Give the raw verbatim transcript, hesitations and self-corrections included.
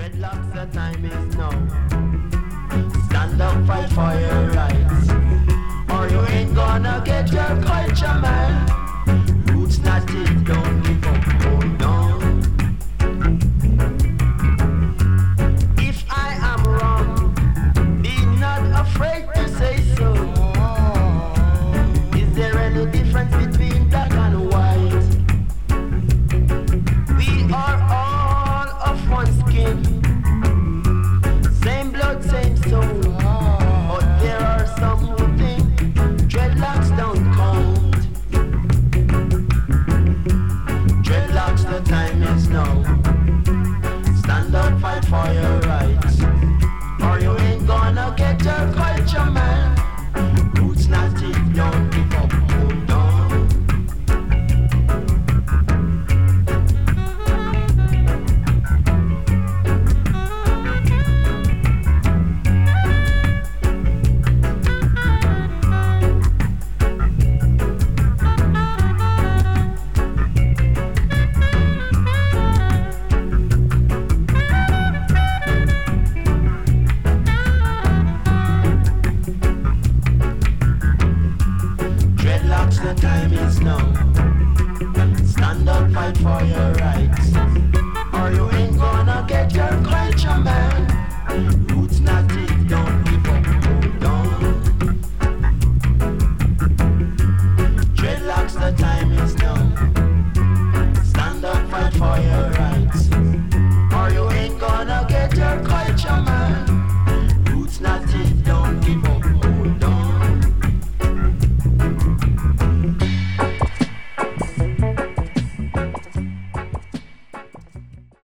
Dreadlocks, the time is now. Stand up, fight for your rights, or you ain't gonna get your culture, man. Roots not it, don't give up, hold on. If I am wrong, be not afraid to say so. Is there any difference between black and white? We are all of one skin, same blood, same soul. But there are some who think dreadlocks don't count. Dreadlocks, the time is now. Stand up, fight for your